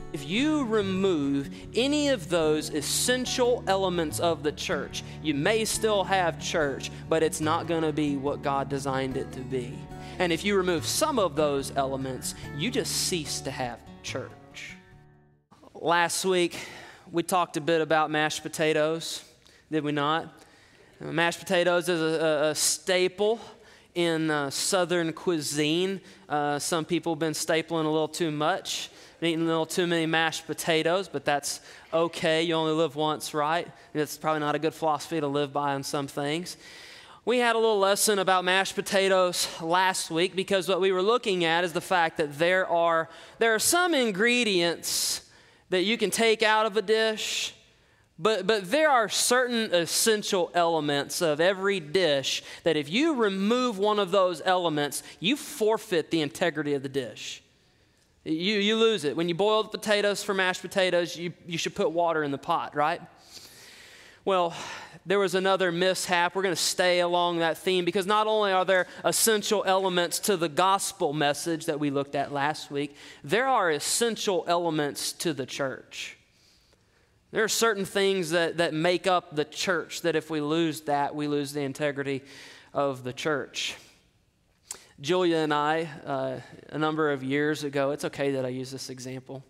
If you remove any of those essential elements of the church, you may still have church, but it's not going to be what God designed it to be. And if you remove some of those elements, you just cease to have church. Last week, we talked a bit about mashed potatoes, did we not? Mashed potatoes is a staple in Southern cuisine. Some people have been stapling a little too much, eating a little too many mashed potatoes, but that's okay. You only live once, right? It's probably not a good philosophy to live by on some things. We had a little lesson about mashed potatoes last week because what we were looking at is the fact that there are some ingredients that you can take out of a dish, but there are certain essential elements of every dish that if you remove one of those elements, you forfeit the integrity of the dish. You lose it. When you boil the potatoes for mashed potatoes, you should put water in the pot, right? Well, there was another mishap. We're going to stay along that theme because not only are there essential elements to the gospel message that we looked at last week, there are essential elements to the church. There are certain things that make up the church that if we lose that, we lose the integrity of the church. Julia and I, a number of years ago, it's okay that I use this example.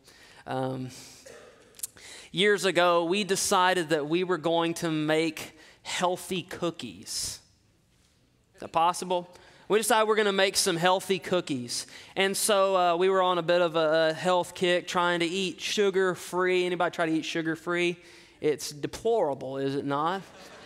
Years ago, we decided that we were going to make healthy cookies. Is that possible? We decided we're going to make some healthy cookies. And so we were on a bit of a health kick, trying to eat sugar-free. Anybody try to eat sugar-free? It's deplorable, is it not?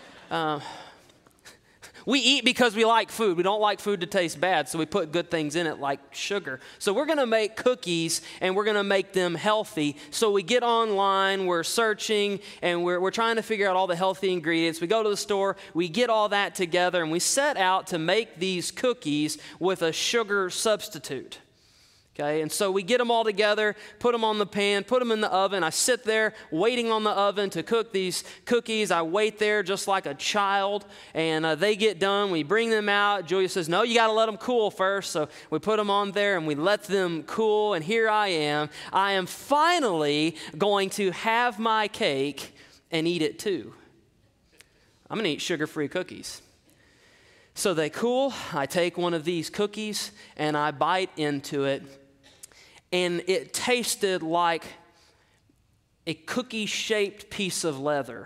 We eat because we like food. We don't like food to taste bad, so we put good things in it like sugar. So we're going to make cookies, and we're going to make them healthy. So we get online, we're searching, and we're trying to figure out all the healthy ingredients. We go to the store, we get all that together, and we set out to make these cookies with a sugar substitute. Okay, and so we get them all together, put them on the pan, put them in the oven. I sit there waiting on the oven to cook these cookies. I wait there just like a child, and they get done. We bring them out. Julia says, no, you got to let them cool first. So we put them on there, and we let them cool, and here I am. I am finally going to have my cake and eat it too. I'm going to eat sugar-free cookies. So they cool. I take one of these cookies, and I bite into it. And it tasted like a cookie-shaped piece of leather.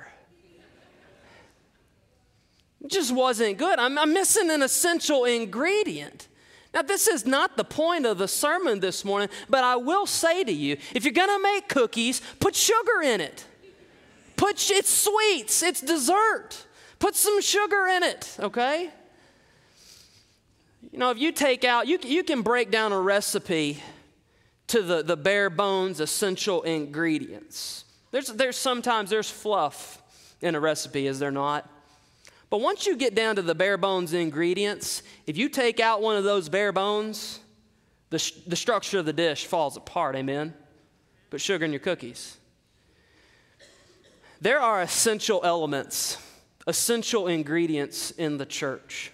It just wasn't good. I'm missing an essential ingredient. Now, this is not the point of the sermon this morning, but I will say to you, if you're going to make cookies, put sugar in it. It's sweets, it's dessert. Put some sugar in it, okay? You know, if you take out, you can break down a recipe to the bare bones essential ingredients. There's sometimes fluff in a recipe, is there not? But once you get down to the bare bones ingredients, if you take out one of those bare bones, the structure of the dish falls apart, amen? Put sugar in your cookies. There are essential elements, essential ingredients in the church.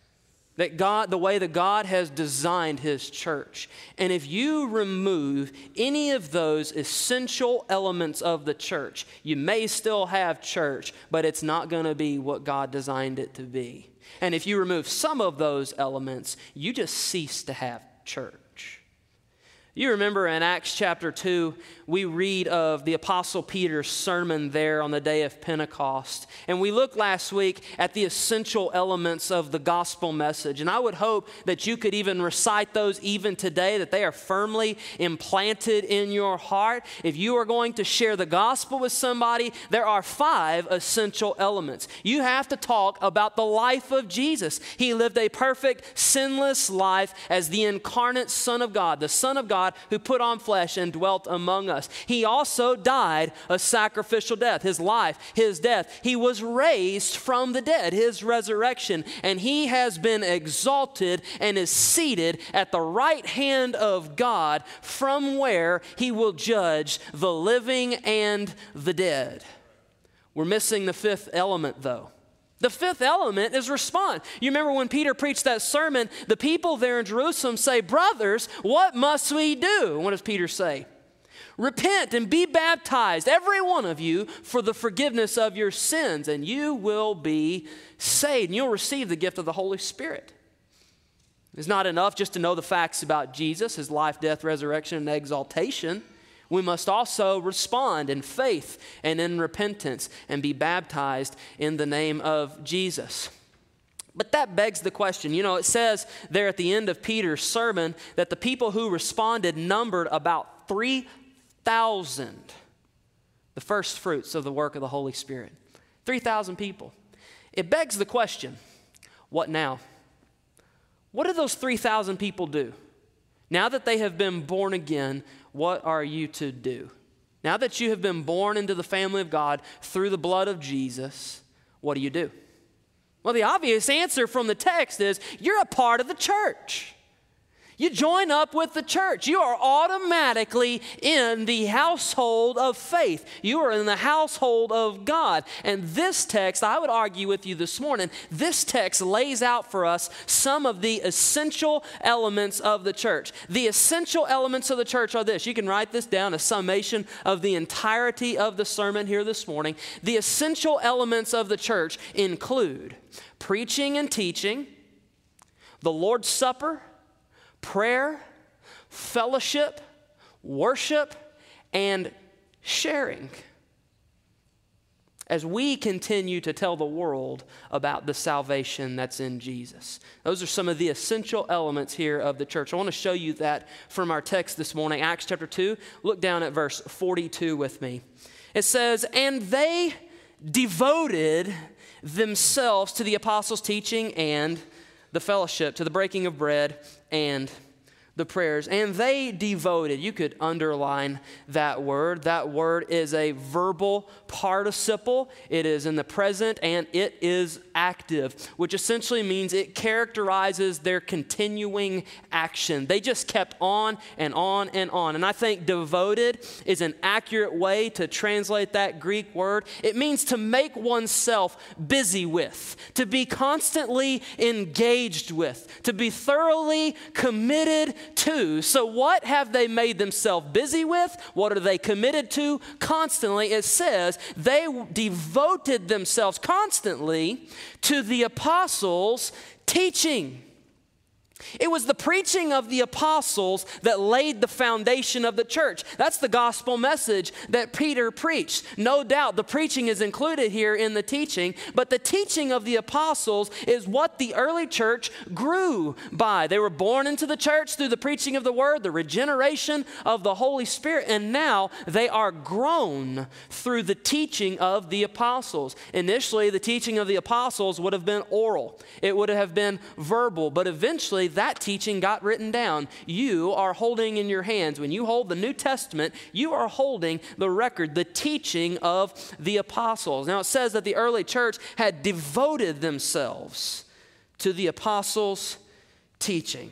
The way that God has designed His church. And if you remove any of those essential elements of the church, you may still have church, but it's not going to be what God designed it to be. And if you remove some of those elements, you just cease to have church. You remember in Acts chapter 2, we read of the Apostle Peter's sermon there on the day of Pentecost. And we looked last week at the essential elements of the gospel message. And I would hope that you could even recite those even today, that they are firmly implanted in your heart. If you are going to share the gospel with somebody, there are 5 essential elements. You have to talk about the life of Jesus. He lived a perfect, sinless life as the incarnate Son of God, the Son of God who put on flesh and dwelt among us. He also died a sacrificial death, His life, His death. He was raised from the dead, His resurrection, and He has been exalted and is seated at the right hand of God, from where He will judge the living and the dead. We're missing the 5th element, though. The 5th element is respond. You remember when Peter preached that sermon, the people there in Jerusalem say, brothers, what must we do? And what does Peter say? Repent and be baptized, every one of you, for the forgiveness of your sins, and you will be saved, and you'll receive the gift of the Holy Spirit. It's not enough just to know the facts about Jesus, his life, death, resurrection, and exaltation. We must also respond in faith and in repentance and be baptized in the name of Jesus. But that begs the question. You know, it says there at the end of Peter's sermon that the people who responded numbered about 3,000, the first fruits of the work of the Holy Spirit. 3,000 people. It begs the question, what now? What do those 3,000 people do? Now that they have been born again, what are you to do? Now that you have been born into the family of God through the blood of Jesus, what do you do? Well, the obvious answer from the text is you're a part of the church. You join up with the church. You are automatically in the household of faith. You are in the household of God. And this text, I would argue with you this morning, this text lays out for us some of the essential elements of the church. The essential elements of the church are this. You can write this down, a summation of the entirety of the sermon here this morning. The essential elements of the church include preaching and teaching, the Lord's Supper, prayer, fellowship, worship, and sharing as we continue to tell the world about the salvation that's in Jesus. Those are some of the essential elements here of the church. I want to show you that from our text this morning, Acts chapter 2. Look down at verse 42 with me. It says, "And they devoted themselves to the apostles' teaching and the fellowship, to the breaking of bread and the prayers." And they devoted. You could underline that word. That word is a verbal participle. It is in the present and it is active, which essentially means it characterizes their continuing action. They just kept on and on and on. And I think devoted is an accurate way to translate that Greek word. It means to make oneself busy with, to be constantly engaged with, to be thoroughly committed to. So what have they made themselves busy with? What are they committed to? Constantly, it says they devoted themselves constantly to the apostles' teaching. It was the preaching of the apostles that laid the foundation of the church. That's the gospel message that Peter preached. No doubt the preaching is included here in the teaching, but the teaching of the apostles is what the early church grew by. They were born into the church through the preaching of the word, the regeneration of the Holy Spirit, and now they are grown through the teaching of the apostles. Initially, the teaching of the apostles would have been oral. It would have been verbal, but eventually that teaching got written down. You are holding in your hands, when you hold the New Testament, you are holding the record, the teaching of the apostles. Now it says that the early church had devoted themselves to the apostles' teaching.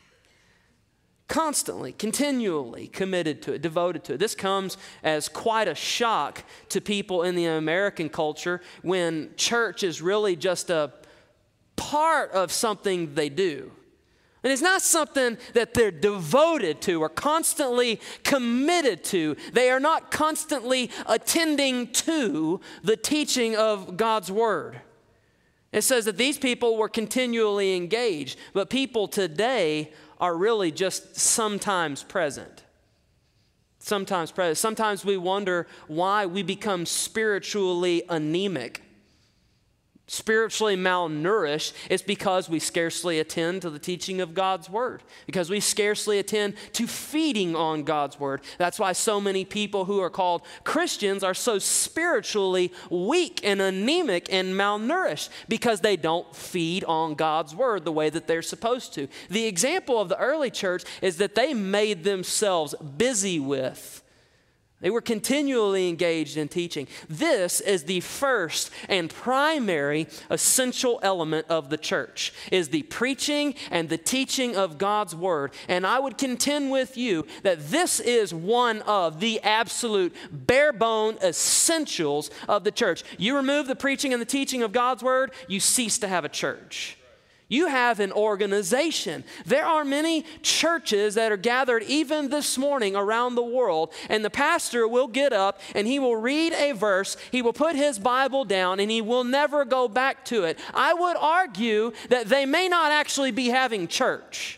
Constantly, continually committed to it, devoted to it. This comes as quite a shock to people in the American culture when church is really just a part of something they do. And it's not something that they're devoted to or constantly committed to. They are not constantly attending to the teaching of God's word. It says that these people were continually engaged, but people today are really just sometimes present. Sometimes present. Sometimes we wonder why we become spiritually anemic, spiritually malnourished. It's because we scarcely attend to the teaching of God's word, because we scarcely attend to feeding on God's word. That's why so many people who are called Christians are so spiritually weak and anemic and malnourished, because they don't feed on God's word the way that they're supposed to. The example of the early church is that they made themselves busy with, they were continually engaged in teaching. This is the first and primary essential element of the church, is the preaching and the teaching of God's word. And I would contend with you that this is one of the absolute bare bone essentials of the church. You remove the preaching and the teaching of God's word, you cease to have a church. You have an organization. There are many churches that are gathered even this morning around the world, and the pastor will get up and he will read a verse, he will put his Bible down, and he will never go back to it. I would argue that they may not actually be having church.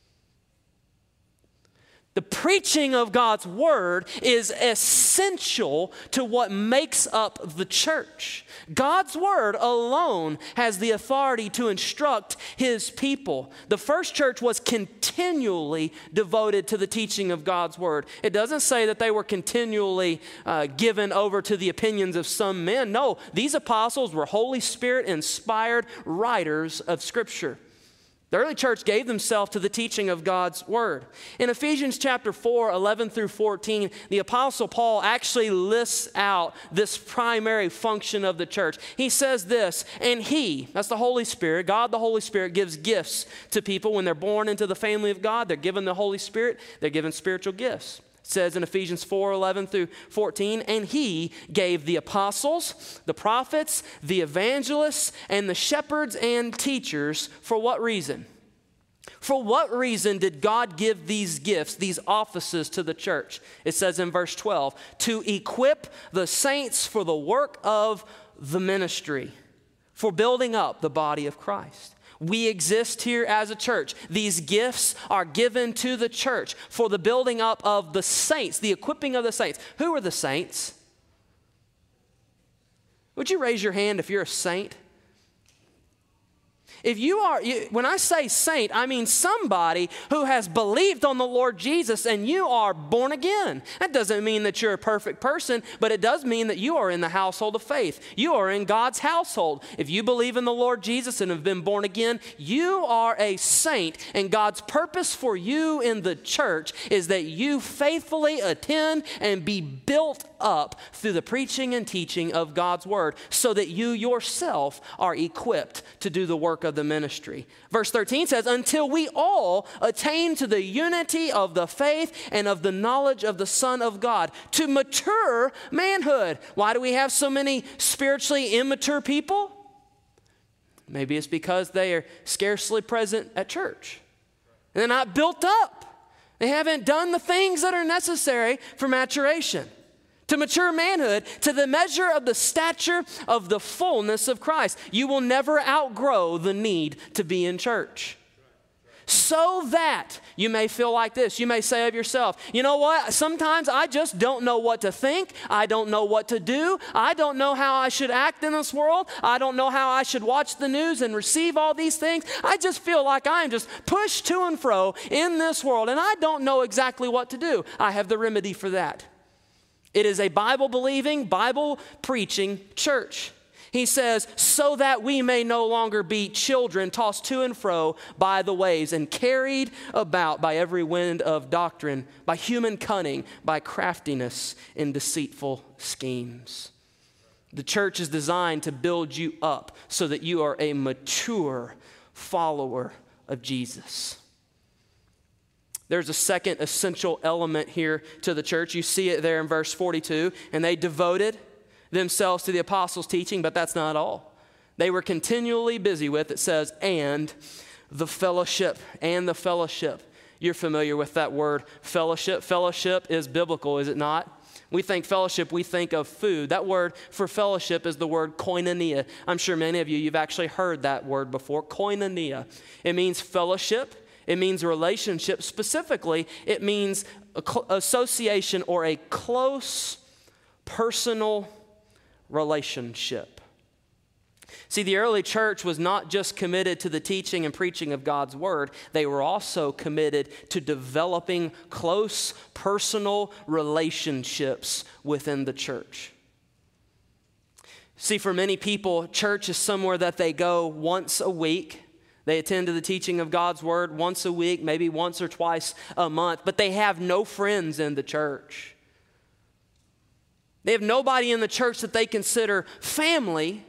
The preaching of God's word is essential to what makes up the church. God's word alone has the authority to instruct his people. The first church was continually devoted to the teaching of God's word. It doesn't say that they were continually given over to the opinions of some men. No, these apostles were Holy Spirit inspired writers of Scripture. The early church gave themselves to the teaching of God's word. In Ephesians chapter 4, 11 through 14, the Apostle Paul actually lists out this primary function of the church. He says this, and he, that's the Holy Spirit, God the Holy Spirit gives gifts to people when they're born into the family of God. They're given the Holy Spirit, they're given spiritual gifts. It says in Ephesians 4, 11 through 14, and he gave the apostles, the prophets, the evangelists, and the shepherds and teachers for what reason? For what reason did God give these gifts, these offices to the church? It says in verse 12, to equip the saints for the work of the ministry, for building up the body of Christ. We exist here as a church. These gifts are given to the church for the building up of the saints, the equipping of the saints. Who are the saints? Would you raise your hand if you're a saint? If you are, when I say saint, I mean somebody who has believed on the Lord Jesus and you are born again. That doesn't mean that you're a perfect person, but it does mean that you are in the household of faith. You are in God's household. If you believe in the Lord Jesus and have been born again, you are a saint. And God's purpose for you in the church is that you faithfully attend and be built up through the preaching and teaching of God's word so that you yourself are equipped to do the work of the ministry. Verse 13 says, until we all attain to the unity of the faith and of the knowledge of the Son of God, to mature manhood. Why do we have so many spiritually immature people? Maybe it's because they are scarcely present at church. And they're not built up. They haven't done the things that are necessary for maturation. To mature manhood, to the measure of the stature of the fullness of Christ. You will never outgrow the need to be in church. So that you may feel like this. You may say of yourself, you know what? Sometimes I just don't know what to think. I don't know what to do. I don't know how I should act in this world. I don't know how I should watch the news and receive all these things. I just feel like I am just pushed to and fro in this world, and I don't know exactly what to do. I have the remedy for that. It is a Bible-believing, Bible-preaching church. He says, so that we may no longer be children tossed to and fro by the waves and carried about by every wind of doctrine, by human cunning, by craftiness in deceitful schemes. The church is designed to build you up so that you are a mature follower of Jesus. There's a second essential element here to the church. You see it there in verse 42. And they devoted themselves to the apostles' teaching, but that's not all. They were continually busy with, it says, and the fellowship. And the fellowship. You're familiar with that word, fellowship. Fellowship is biblical, is it not? We think fellowship, we think of food. That word for fellowship is the word koinonia. I'm sure many of you've actually heard that word before, koinonia. It means fellowship. It means relationship. Specifically, it means association or a close personal relationship. See, the early church was not just committed to the teaching and preaching of God's word. They were also committed to developing close personal relationships within the church. See, for many people, church is somewhere that they go once a week. They attend to the teaching of God's word once a week, maybe once or twice a month, but they have no friends in the church. They have nobody in the church that they consider family.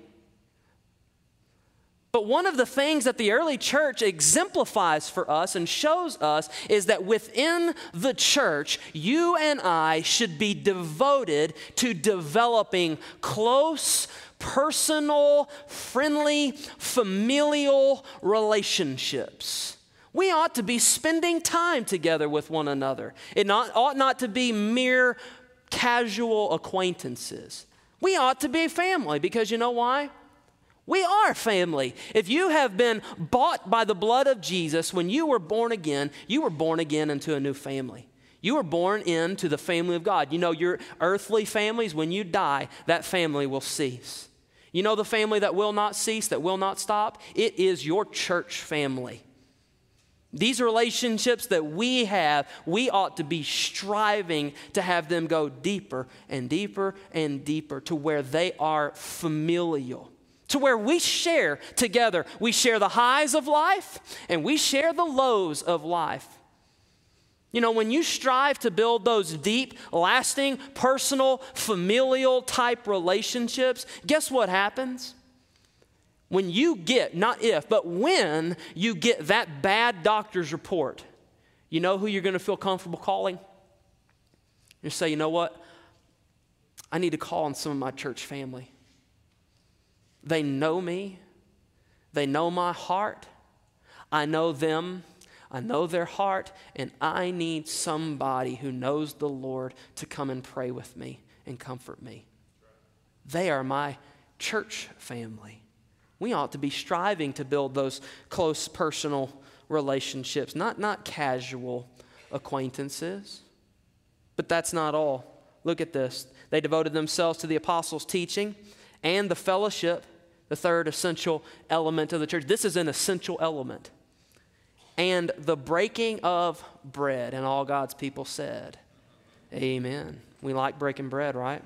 But one of the things that the early church exemplifies for us and shows us is that within the church, you and I should be devoted to developing close personal, friendly, familial relationships. We ought to be spending time together with one another. It ought not to be mere casual acquaintances. We ought to be family because you know why? We are family. If you have been bought by the blood of Jesus, when you were born again into a new family. You were born into the family of God. You know, your earthly families, when you die, that family will cease. You know the family that will not cease, that will not stop? It is your church family. These relationships that we have, we ought to be striving to have them go deeper and deeper and deeper to where they are familial, to where we share together. We share the highs of life and we share the lows of life. You know, when you strive to build those deep, lasting, personal, familial type relationships, guess what happens? When you get, not if, but when you get that bad doctor's report, you know who you're going to feel comfortable calling? You say, you know what? I need to call on some of my church family. They know me. They know my heart. I know them. I know their heart. And I need somebody who knows the Lord to come and pray with me and comfort me. They are my church family. We ought to be striving to build those close personal relationships, not casual acquaintances. But that's not all. Look at this. They devoted themselves to the apostles' teaching and the fellowship, the third essential element of the church. This is an essential element. And the breaking of bread. And all God's people said, amen. We like breaking bread, right?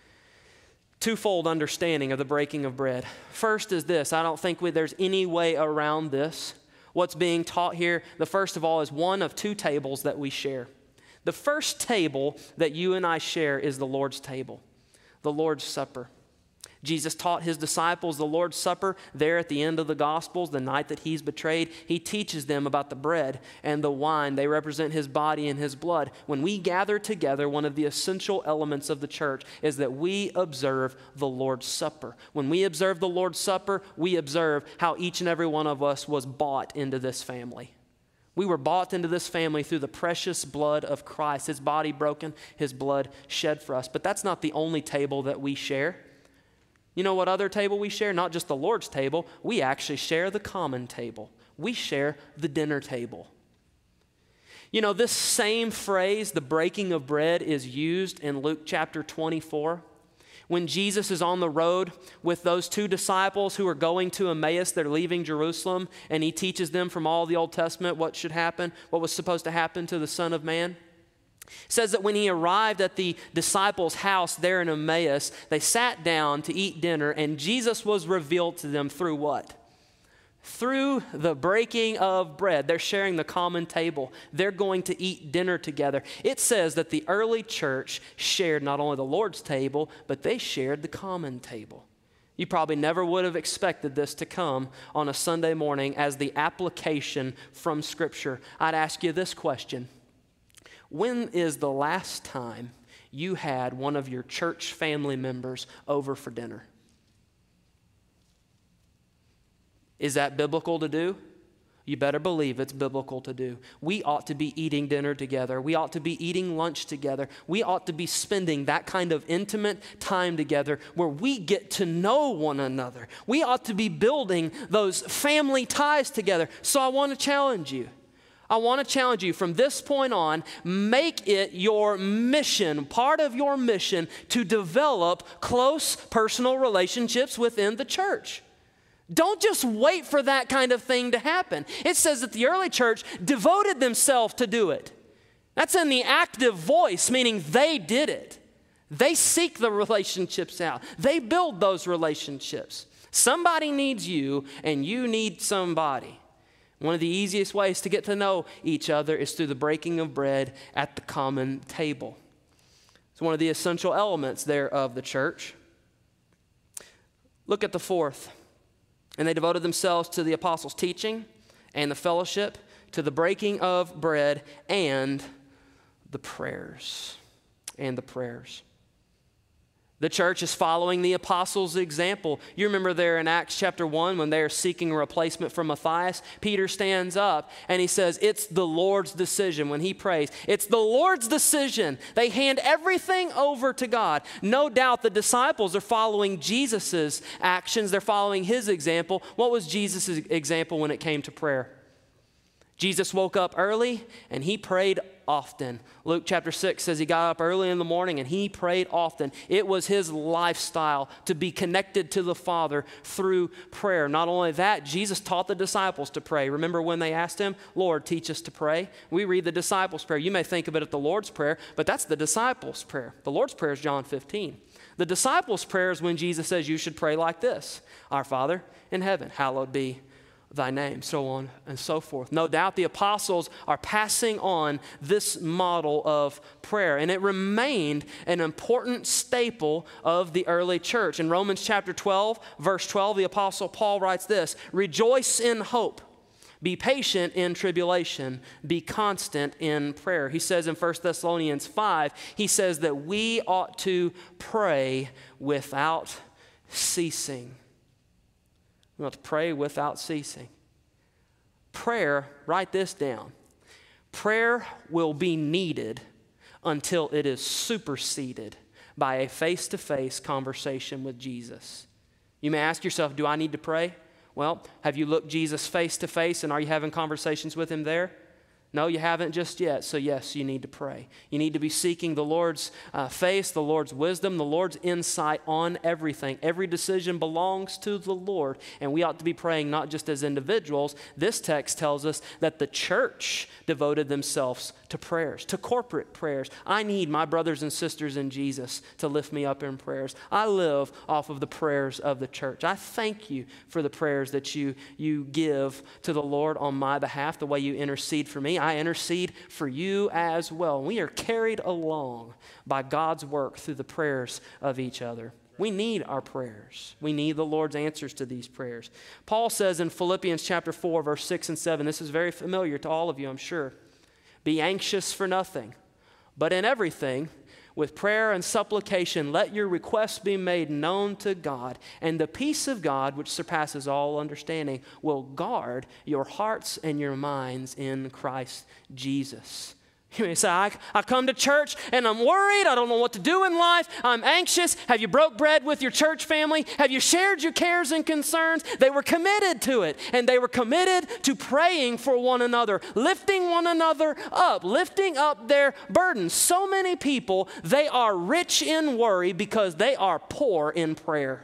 Twofold understanding of the breaking of bread. First is this. I don't think there's any way around this. What's being taught here, the first of all, is one of two tables that we share. The first table that you and I share is the Lord's table, the Lord's Supper. Jesus taught his disciples the Lord's Supper there at the end of the Gospels, the night that he's betrayed. He teaches them about the bread and the wine. They represent his body and his blood. When we gather together, one of the essential elements of the church is that we observe the Lord's Supper. When we observe the Lord's Supper, we observe how each and every one of us was bought into this family. We were bought into this family through the precious blood of Christ, his body broken, his blood shed for us. But that's not the only table that we share. You know what other table we share? Not just the Lord's table. We actually share the common table. We share the dinner table. You know, this same phrase, the breaking of bread, is used in Luke chapter 24. When Jesus is on the road with those two disciples who are going to Emmaus, they're leaving Jerusalem, and he teaches them from all the Old Testament what should happen, what was supposed to happen to the Son of Man. It says that when he arrived at the disciples' house there in Emmaus, they sat down to eat dinner, and Jesus was revealed to them through what? Through the breaking of bread. They're sharing the common table. They're going to eat dinner together. It says that the early church shared not only the Lord's table, but they shared the common table. You probably never would have expected this to come on a Sunday morning as the application from Scripture. I'd ask you this question. When is the last time you had one of your church family members over for dinner? Is that biblical to do? You better believe it's biblical to do. We ought to be eating dinner together. We ought to be eating lunch together. We ought to be spending that kind of intimate time together where we get to know one another. We ought to be building those family ties together. So I want to challenge you. From this point on, make it your mission, part of your mission, to develop close personal relationships within the church. Don't just wait for that kind of thing to happen. It says that the early church devoted themselves to do it. That's in the active voice, meaning they did it. They seek the relationships out. They build those relationships. Somebody needs you, and you need somebody. One of the easiest ways to get to know each other is through the breaking of bread at the common table. It's one of the essential elements there of the church. Look at the fourth. And they devoted themselves to the apostles' teaching and the fellowship, to the breaking of bread and the prayers. The church is following the apostles' example. You remember there in Acts chapter 1 when they are seeking a replacement for Matthias, Peter stands up and he says, it's the Lord's decision when he prays. It's the Lord's decision. They hand everything over to God. No doubt the disciples are following Jesus' actions. They're following his example. What was Jesus' example when it came to prayer? Jesus woke up early and he prayed often. Luke chapter 6 says he got up early in the morning and he prayed often. It was his lifestyle to be connected to the Father through prayer. Not only that, Jesus taught the disciples to pray. Remember when they asked him, Lord, teach us to pray? We read the disciples' prayer. You may think of it as the Lord's Prayer, but that's the disciples' prayer. The Lord's Prayer is John 15. The disciples' prayer is when Jesus says you should pray like this: Our Father in heaven, hallowed be thy name, so on and so forth. No doubt the apostles are passing on this model of prayer, and it remained an important staple of the early church. In Romans chapter 12, verse 12, the apostle Paul writes this: rejoice in hope, be patient in tribulation, be constant in prayer. He says in 1 Thessalonians 5, he says that we ought to pray without ceasing. We ought to pray without ceasing. Prayer, write this down. Prayer will be needed until it is superseded by a face-to-face conversation with Jesus. You may ask yourself, do I need to pray? Well, have you looked Jesus face-to-face and are you having conversations with him there? No, you haven't just yet. So yes, you need to pray. You need to be seeking the Lord's face, the Lord's wisdom, the Lord's insight on everything. Every decision belongs to the Lord, and we ought to be praying not just as individuals. This text tells us that the church devoted themselves to prayers, to corporate prayers. I need my brothers and sisters in Jesus to lift me up in prayers. I live off of the prayers of the church. I thank you for the prayers that you give to the Lord on my behalf, the way you intercede for me. I intercede for you as well. We are carried along by God's work through the prayers of each other. We need our prayers. We need the Lord's answers to these prayers. Paul says in Philippians chapter 4, verse 6 and 7, this is very familiar to all of you, I'm sure. Be anxious for nothing, but in everything, with prayer and supplication, let your requests be made known to God, and the peace of God, which surpasses all understanding, will guard your hearts and your minds in Christ Jesus. You may say, I come to church and I'm worried. I don't know what to do in life. I'm anxious. Have you broke bread with your church family? Have you shared your cares and concerns? They were committed to it, and they were committed to praying for one another, lifting one another up, lifting up their burdens. So many people, they are rich in worry because they are poor in prayer.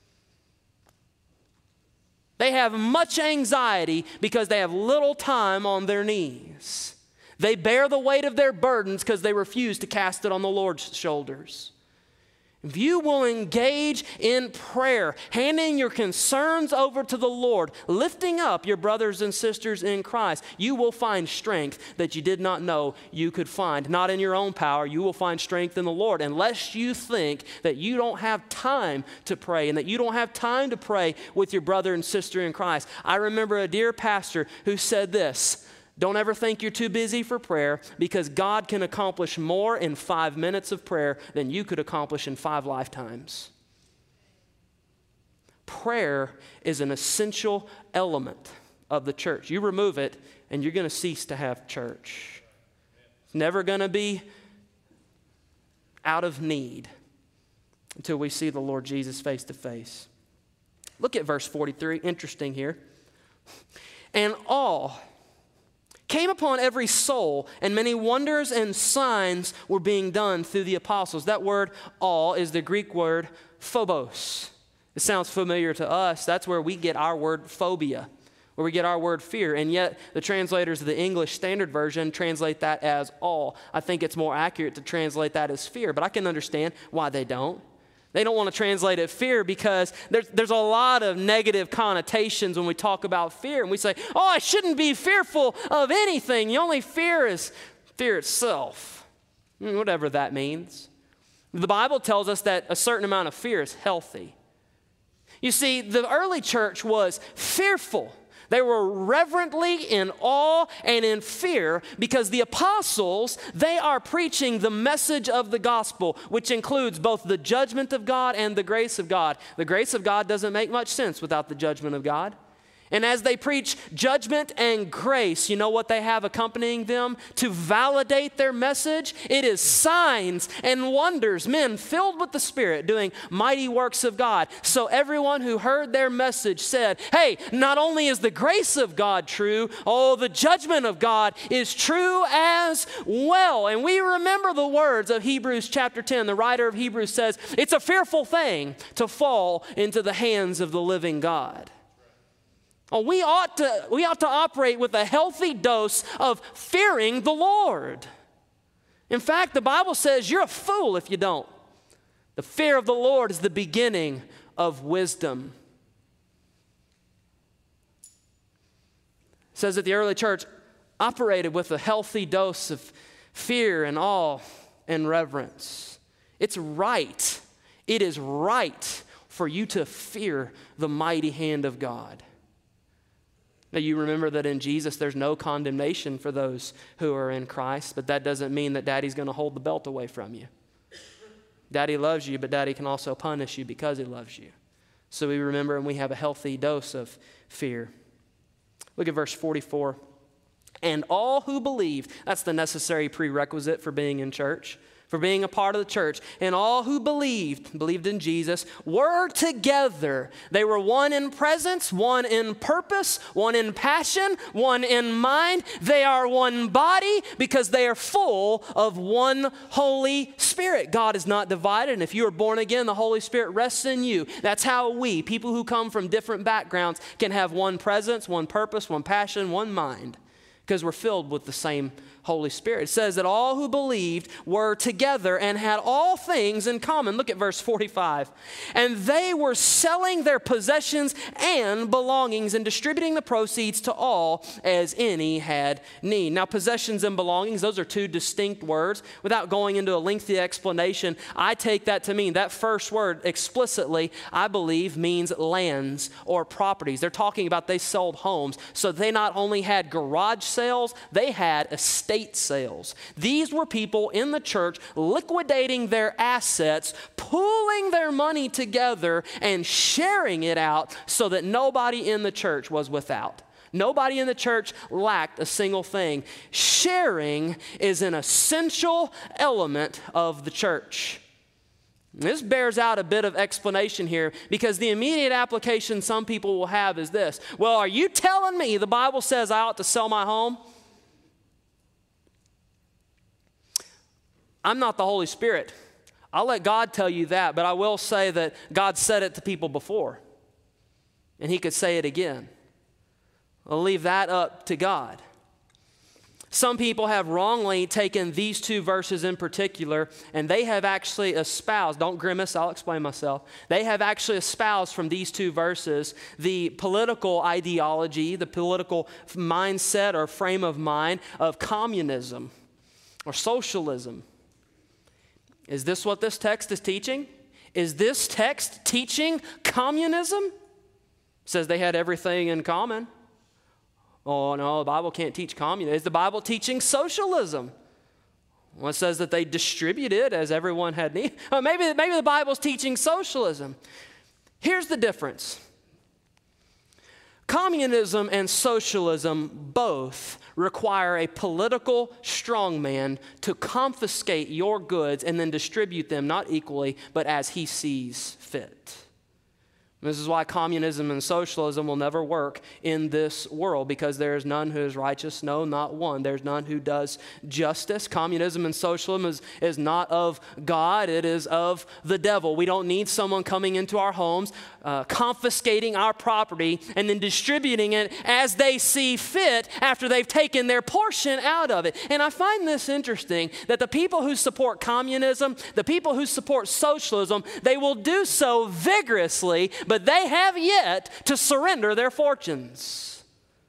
They have much anxiety because they have little time on their knees. They bear the weight of their burdens because they refuse to cast it on the Lord's shoulders. If you will engage in prayer, handing your concerns over to the Lord, lifting up your brothers and sisters in Christ, you will find strength that you did not know you could find. Not in your own power, you will find strength in the Lord. Unless you think that you don't have time to pray and that you don't have time to pray with your brother and sister in Christ. I remember a dear pastor who said this: don't ever think you're too busy for prayer, because God can accomplish more in 5 minutes of prayer than you could accomplish in 5 lifetimes. Prayer is an essential element of the church. You remove it and you're going to cease to have church. It's never going to be out of need until we see the Lord Jesus face to face. Look at verse 43. Interesting here. And awe came upon every soul, and many wonders and signs were being done through the apostles. That word awe is the Greek word phobos. It sounds familiar to us. That's where we get our word phobia, where we get our word fear. And yet the translators of the English Standard Version translate that as awe. I think it's more accurate to translate that as fear, but I can understand why they don't. They don't want to translate it fear because there's a lot of negative connotations when we talk about fear. And we say, oh, I shouldn't be fearful of anything. The only fear is fear itself. Whatever that means. The Bible tells us that a certain amount of fear is healthy. You see, the early church was fearful. They were reverently in awe and in fear because the apostles, they are preaching the message of the gospel, which includes both the judgment of God and the grace of God. The grace of God doesn't make much sense without the judgment of God. And as they preach judgment and grace, you know what they have accompanying them to validate their message? It is signs and wonders, men filled with the Spirit doing mighty works of God. So everyone who heard their message said, hey, not only is the grace of God true, oh, the judgment of God is true as well. And we remember the words of Hebrews chapter 10. The writer of Hebrews says, it's a fearful thing to fall into the hands of the living God. Oh, we ought to operate with a healthy dose of fearing the Lord. In fact, the Bible says you're a fool if you don't. The fear of the Lord is the beginning of wisdom. It says that the early church operated with a healthy dose of fear and awe and reverence. It's right. It is right for you to fear the mighty hand of God. Now, you remember that in Jesus, there's no condemnation for those who are in Christ, but that doesn't mean that Daddy's going to hold the belt away from you. Daddy loves you, but Daddy can also punish you because he loves you. So we remember and we have a healthy dose of fear. Look at verse 44. And all who believed, that's the necessary prerequisite for being in church, for being a part of the church. And all who believed in Jesus, were together. They were one in presence, one in purpose, one in passion, one in mind. They are one body because they are full of one Holy Spirit. God is not divided, and if you are born again, the Holy Spirit rests in you. That's how we, people who come from different backgrounds, can have one presence, one purpose, one passion, one mind, because we're filled with the same Holy Spirit. It says that all who believed were together and had all things in common. Look at verse 45. And they were selling their possessions and belongings and distributing the proceeds to all as any had need. Now, possessions and belongings, those are two distinct words. Without going into a lengthy explanation, I take that to mean that first word explicitly, I believe, means lands or properties. They're talking about they sold homes. So they not only had garage sales, they had estate sales. These were people in the church liquidating their assets, pooling their money together, and sharing it out so that nobody in the church was without. Nobody in the church lacked a single thing. Sharing is an essential element of the church. This bears out a bit of explanation here because the immediate application some people will have is this. Well, are you telling me the Bible says I ought to sell my home? I'm not the Holy Spirit. I'll let God tell you that, but I will say that God said it to people before, and he could say it again. I'll leave that up to God. Some people have wrongly taken these two verses in particular, and they have actually espoused, don't grimace, I'll explain myself. They have actually espoused from these two verses the political ideology, the political mindset or frame of mind of communism or socialism. Is this what this text is teaching? Is this text teaching communism? It says they had everything in common. Oh, no, the Bible can't teach communism. Is the Bible teaching socialism? Well, it says that they distributed as everyone had need. Oh, maybe the Bible's teaching socialism. Here's the difference. Communism and socialism both require a political strongman to confiscate your goods and then distribute them not equally, but as he sees fit. This is why communism and socialism will never work in this world, because there is none who is righteous, no, not one. There's none who does justice. Communism and socialism is not of God, it is of the devil. We don't need someone coming into our homes, confiscating our property, and then distributing it as they see fit after they've taken their portion out of it. And I find this interesting, that the people who support communism, the people who support socialism, they will do so vigorously, but they have yet to surrender their fortunes.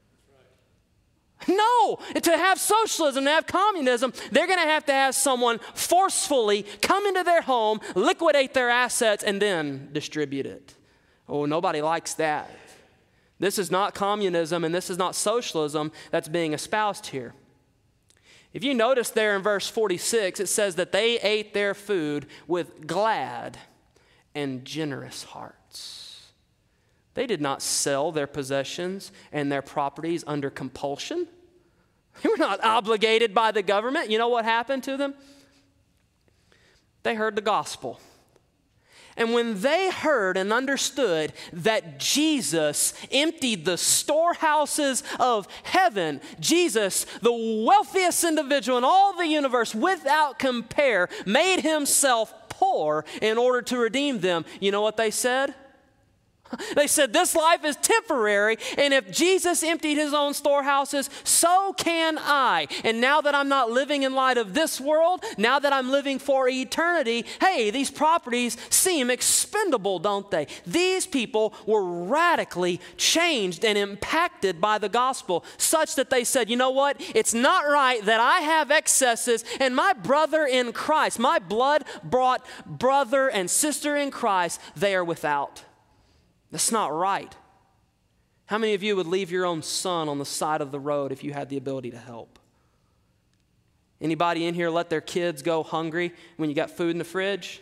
No, to have socialism, to have communism, they're going to have someone forcefully come into their home, liquidate their assets, and then distribute it. Oh, nobody likes that. This is not communism and this is not socialism that's being espoused here. If you notice there in verse 46, it says that they ate their food with glad and generous hearts. They did not sell their possessions and their properties under compulsion. They were not obligated by the government. You know what happened to them? They heard the gospel. And when they heard and understood that Jesus emptied the storehouses of heaven, Jesus, the wealthiest individual in all the universe without compare, made himself poor in order to redeem them, you know what they said? They said, this life is temporary, and if Jesus emptied his own storehouses, so can I. And now that I'm not living in light of this world, now that I'm living for eternity, hey, these properties seem expendable, don't they? These people were radically changed and impacted by the gospel, such that they said, you know what? It's not right that I have excesses, and my brother in Christ, my blood-brought brother and sister in Christ, they are without. That's not right. How many of you would leave your own son on the side of the road if you had the ability to help? Anybody in here let their kids go hungry when you got food in the fridge?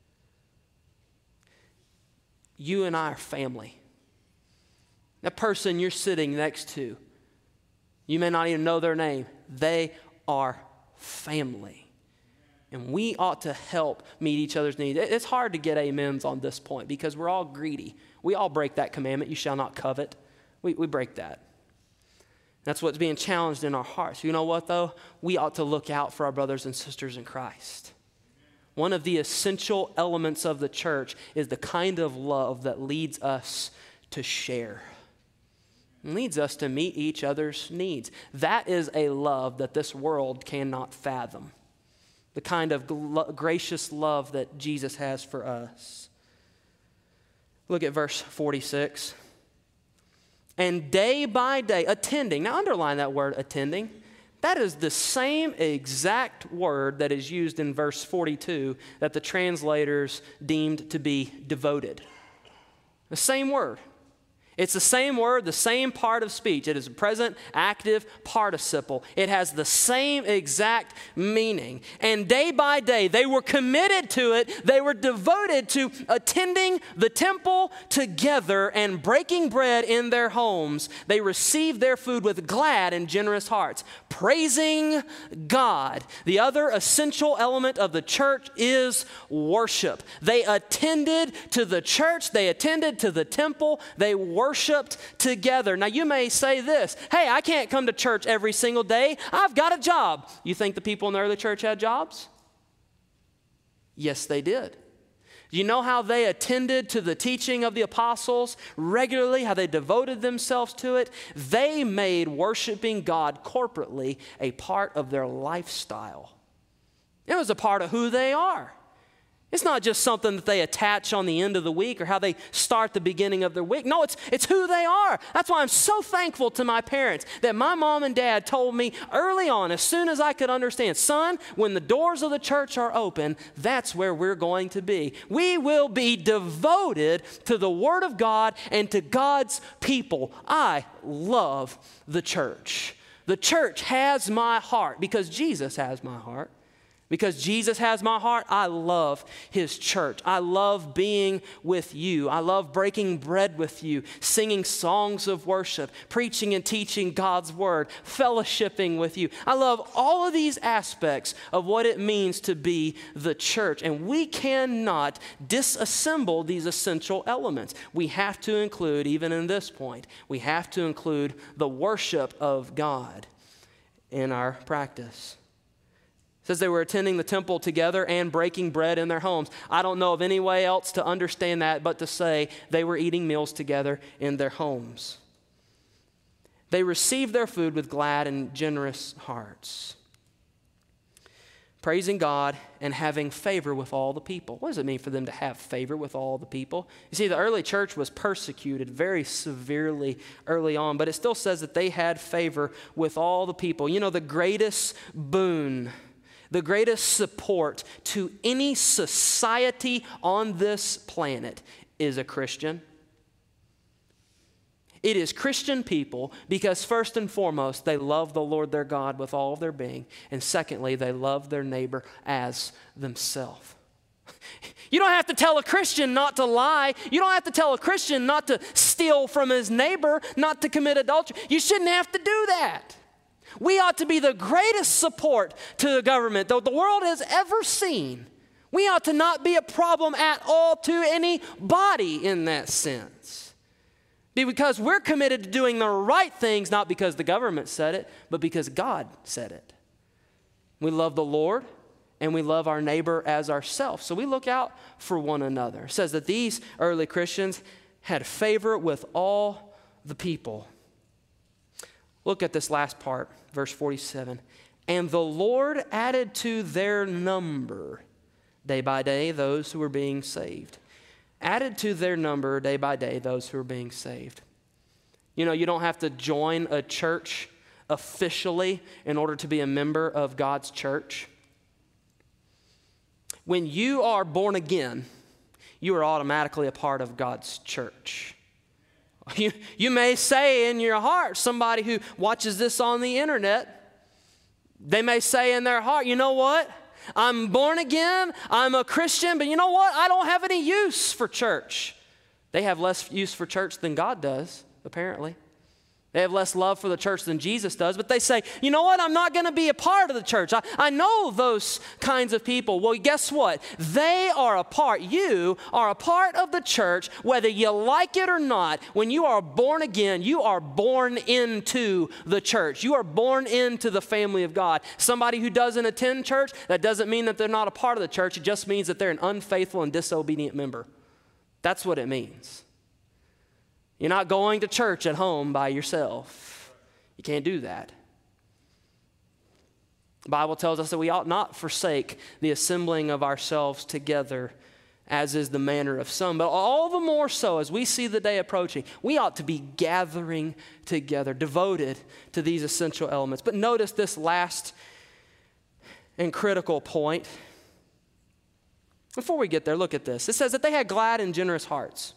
You and I are family. That person you're sitting next to, you may not even know their name. They are family. And we ought to help meet each other's needs. It's hard to get amens on this point because we're all greedy. We all break that commandment, you shall not covet. We break that. That's what's being challenged in our hearts. You know what, though? We ought to look out for our brothers and sisters in Christ. One of the essential elements of the church is the kind of love that leads us to share. It leads us to meet each other's needs. That is a love that this world cannot fathom. The kind of gracious love that Jesus has for us. Look at verse 46. And day by day, attending. Now underline that word, attending. That is the same exact word that is used in verse 42 that the translators deemed to be devoted. The same word. It's the same word, the same part of speech. It is a present active participle. It has the same exact meaning. And day by day, they were committed to it. They were devoted to attending the temple together and breaking bread in their homes. They received their food with glad and generous hearts, praising God. The other essential element of the church is worship. They attended to the church. They attended to the temple. They worshiped together. Now you may say this, hey, I can't come to church every single day. I've got a job. You think the people in the early church had jobs? Yes, they did. Do you know how they attended to the teaching of the apostles regularly, how they devoted themselves to it? They made worshiping God corporately a part of their lifestyle. It was a part of who they are. It's not just something that they attach on the end of the week or how they start the beginning of their week. No, it's who they are. That's why I'm so thankful to my parents that my mom and dad told me early on, as soon as I could understand, son, when the doors of the church are open, that's where we're going to be. We will be devoted to the Word of God and to God's people. I love the church. The church has my heart because Jesus has my heart. Because Jesus has my heart, I love His church. I love being with you. I love breaking bread with you, singing songs of worship, preaching and teaching God's word, fellowshipping with you. I love all of these aspects of what it means to be the church. And we cannot disassemble these essential elements. We have to include, even in this point, we have to include the worship of God in our practice. It says they were attending the temple together and breaking bread in their homes. I don't know of any way else to understand that but to say they were eating meals together in their homes. They received their food with glad and generous hearts, praising God and having favor with all the people. What does it mean for them to have favor with all the people? You see, the early church was persecuted very severely early on, but it still says that they had favor with all the people. You know, the greatest boon, the greatest support to any society on this planet is a Christian. It is Christian people because first and foremost, they love the Lord their God with all of their being. And secondly, they love their neighbor as themselves. You don't have to tell a Christian not to lie. You don't have to tell a Christian not to steal from his neighbor, not to commit adultery. You shouldn't have to do that. We ought to be the greatest support to the government that the world has ever seen. We ought to not be a problem at all to anybody in that sense. Because we're committed to doing the right things, not because the government said it, but because God said it. We love the Lord and we love our neighbor as ourselves. So we look out for one another. It says that these early Christians had favor with all the people. Look at this last part, verse 47. And the Lord added to their number day by day those who were being saved. Added to their number day by day those who were being saved. You know, you don't have to join a church officially in order to be a member of God's church. When you are born again, you are automatically a part of God's church. You may say in your heart, somebody who watches this on the internet, they may say in their heart, you know what? I'm born again, I'm a Christian, but you know what? I don't have any use for church. They have less use for church than God does, apparently. They have less love for the church than Jesus does, but they say, you know what? I'm not going to be a part of the church. I know those kinds of people. Well, guess what? They are a part. You are a part of the church, whether you like it or not. When you are born again, you are born into the church. You are born into the family of God. Somebody who doesn't attend church, that doesn't mean that they're not a part of the church. It just means that they're an unfaithful and disobedient member. That's what it means. You're not going to church at home by yourself. You can't do that. The Bible tells us that we ought not forsake the assembling of ourselves together, as is the manner of some. But all the more so as we see the day approaching, we ought to be gathering together, devoted to these essential elements. But notice this last and critical point. Before we get there, look at this. It says that they had glad and generous hearts.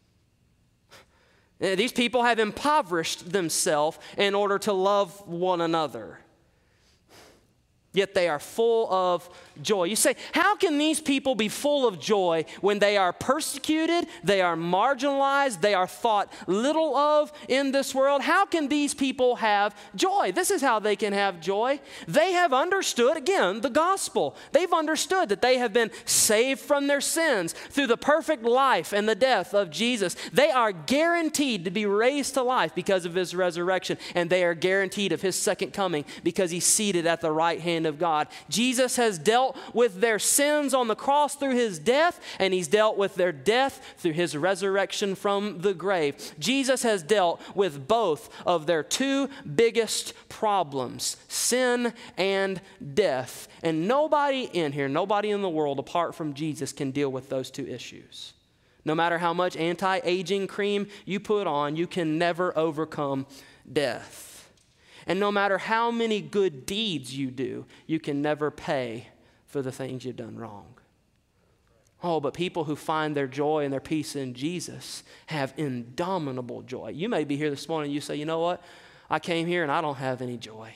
These people have impoverished themselves in order to love one another. Yet they are full of joy. You say, how can these people be full of joy when they are persecuted, they are marginalized, they are thought little of in this world? How can these people have joy? This is how they can have joy. They have understood, again, the gospel. They've understood that they have been saved from their sins through the perfect life and the death of Jesus. They are guaranteed to be raised to life because of his resurrection, and they are guaranteed of his second coming because he's seated at the right hand of God. Jesus has dealt with their sins on the cross through his death, and he's dealt with their death through his resurrection from the grave. Jesus has dealt with both of their two biggest problems, sin and death. And nobody in here, nobody in the world apart from Jesus can deal with those two issues. No matter how much anti-aging cream you put on, you can never overcome death. And no matter how many good deeds you do, you can never pay for the things you've done wrong. Oh, but people who find their joy and their peace in Jesus have indomitable joy. You may be here this morning and you say, you know what? I came here and I don't have any joy.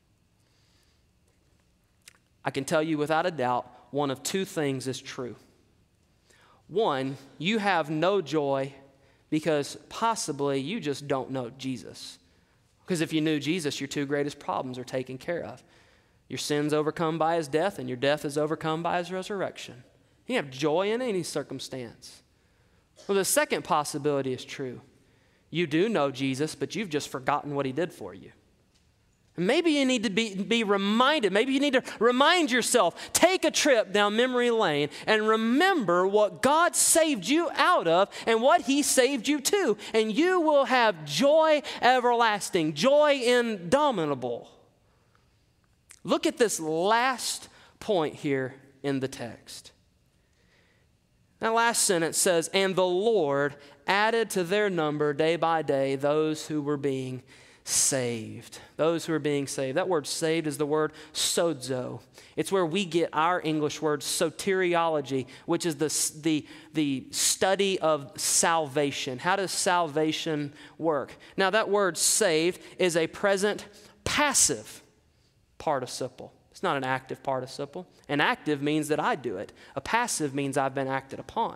I can tell you without a doubt, one of two things is true. One, you have no joy because possibly you just don't know Jesus. Because if you knew Jesus, your two greatest problems are taken care of. Your sin's overcome by his death, and your death is overcome by his resurrection. You have joy in any circumstance. Well, the second possibility is true. You do know Jesus, but you've just forgotten what he did for you. Maybe you need to be reminded. Maybe you need to remind yourself. Take a trip down memory lane and remember what God saved you out of and what he saved you to. And you will have joy everlasting, joy indomitable. Look at this last point here in the text. That last sentence says, and the Lord added to their number day by day those who were being saved. Those who are being saved. That word saved is the word sozo. It's where we get our English word soteriology, which is the study of salvation. How does salvation work? Now that word saved is a present passive participle. It's not an active participle. An active means that I do it. A passive means I've been acted upon.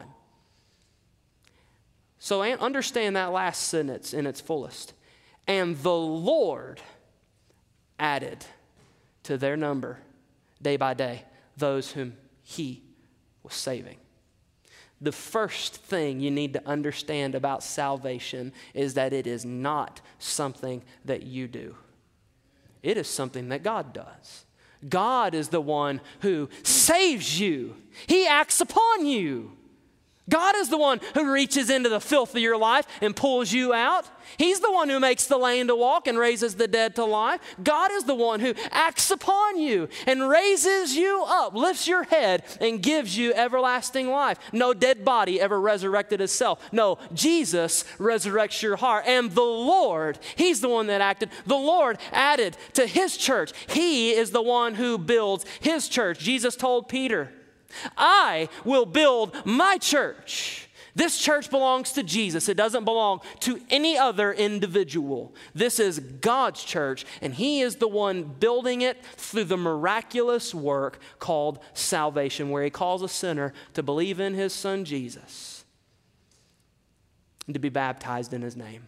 So understand that last sentence in its fullest. And the Lord added to their number day by day those whom he was saving. The first thing you need to understand about salvation is that it is not something that you do. It is something that God does. God is the one who saves you. He acts upon you. God is the one who reaches into the filth of your life and pulls you out. He's the one who makes the lame to walk and raises the dead to life. God is the one who acts upon you and raises you up, lifts your head, and gives you everlasting life. No dead body ever resurrected itself. No, Jesus resurrects your heart. And the Lord, he's the one that acted. The Lord added to his church. He is the one who builds his church. Jesus told Peter, I will build my church. This church belongs to Jesus. It doesn't belong to any other individual. This is God's church, and he is the one building it through the miraculous work called salvation, where he calls a sinner to believe in his son Jesus and to be baptized in his name.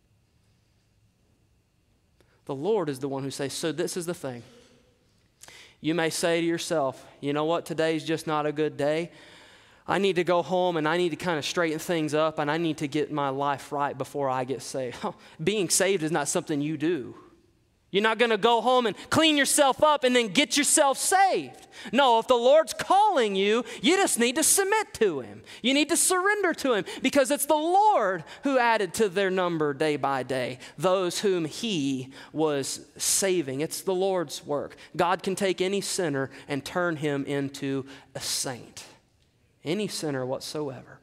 The Lord is the one who says, so this is the thing. You may say to yourself, you know what, today's just not a good day. I need to go home and I need to kind of straighten things up and I need to get my life right before I get saved. Being saved is not something you do. You're not going to go home and clean yourself up and then get yourself saved. No, if the Lord's calling you, you just need to submit to him. You need to surrender to him because it's the Lord who added to their number day by day those whom he was saving. It's the Lord's work. God can take any sinner and turn him into a saint. Any sinner whatsoever.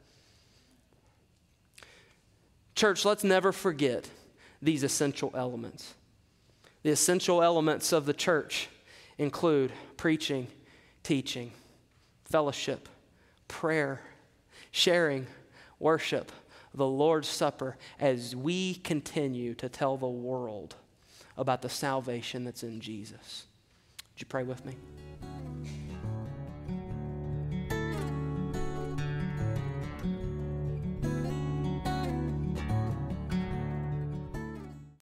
Church, let's never forget these essential elements. The essential elements of the church include preaching, teaching, fellowship, prayer, sharing, worship, the Lord's Supper, as we continue to tell the world about the salvation that's in Jesus. Would you pray with me?